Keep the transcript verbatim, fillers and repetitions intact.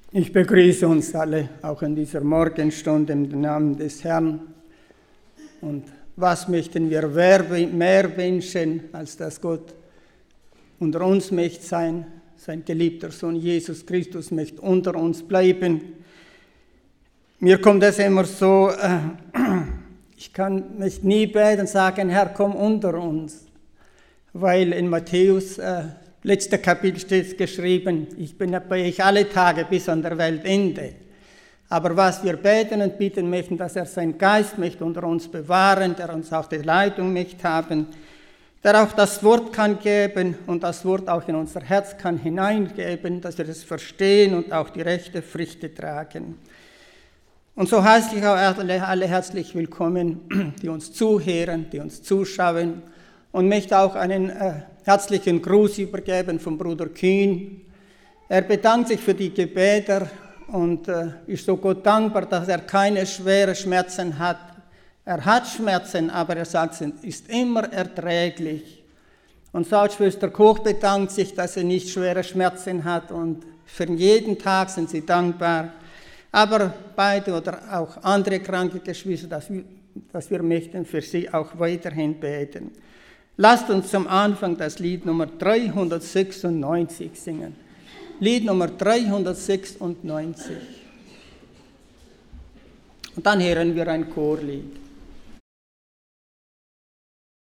Ich begrüße uns alle, auch in dieser Morgenstunde, im Namen des Herrn. Und was möchten wir mehr wünschen, als dass Gott unter uns möchte sein? Sein geliebter Sohn Jesus Christus möchte unter uns bleiben. Mir kommt das immer so, äh, ich kann mich nie beten und sagen, Herr, komm unter uns. Weil in Matthäus, äh, letzter Kapitel steht geschrieben, ich bin bei euch alle Tage bis an der Weltende. Aber was wir beten und bitten möchten, dass er seinen Geist möchte unter uns bewahren, der uns auch die Leitung möchte haben, der auch das Wort kann geben und das Wort auch in unser Herz kann hineingeben, dass wir das verstehen und auch die rechte Früchte tragen. Und so heiße ich auch alle, alle herzlich willkommen, die uns zuhören, die uns zuschauen, und möchte auch einen äh, herzlichen Gruß übergeben vom Bruder Kühn. Er bedankt sich für die Gebete und äh, ist so Gott dankbar, dass er keine schweren Schmerzen hat. Er hat Schmerzen, aber er sagt, es ist immer erträglich. Und Schwester Koch bedankt sich, dass sie nicht schwere Schmerzen hat, und für jeden Tag sind sie dankbar. Aber beide oder auch andere kranke Geschwister, dass wir, dass wir möchten für sie auch weiterhin beten. Lasst uns zum Anfang das Lied Nummer dreihundertsechsundneunzig singen. Lied Nummer dreihundertsechsundneunzig. Und dann hören wir ein Chorlied.